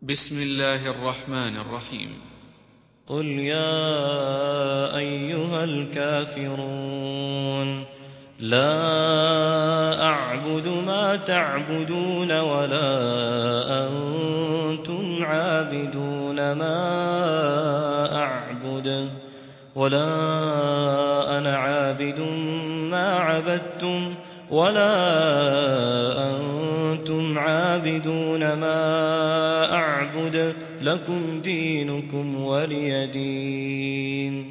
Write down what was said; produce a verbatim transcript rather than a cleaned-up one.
بسم الله الرحمن الرحيم. قل يا أيها الكافرون لا أعبد ما تعبدون ولا أنتم عابدون ما أعبد ولا أنا عابد ما عبدتم ولا أنتم عابدون ما أعبد لكم دينكم ولي دين.